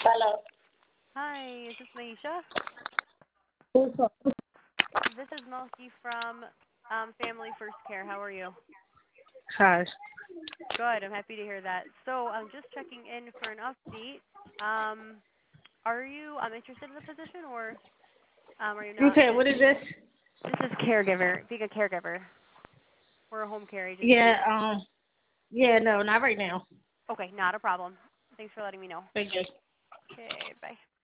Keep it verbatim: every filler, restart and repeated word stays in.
Hello. Hi, is this Maisha? Who's up? This is Melky from um, Family First Care. How are you? Hi. Good. I'm happy to hear that. So I'm just checking in for an update. Um, are you um, interested in the position, or um, are you not? Okay, what is this? This is caregiver, being a caregiver. We're a home care Yeah, agency. um, yeah, no, not right now. Okay, not a problem. Thanks for letting me know. Thank you. Okay, bye.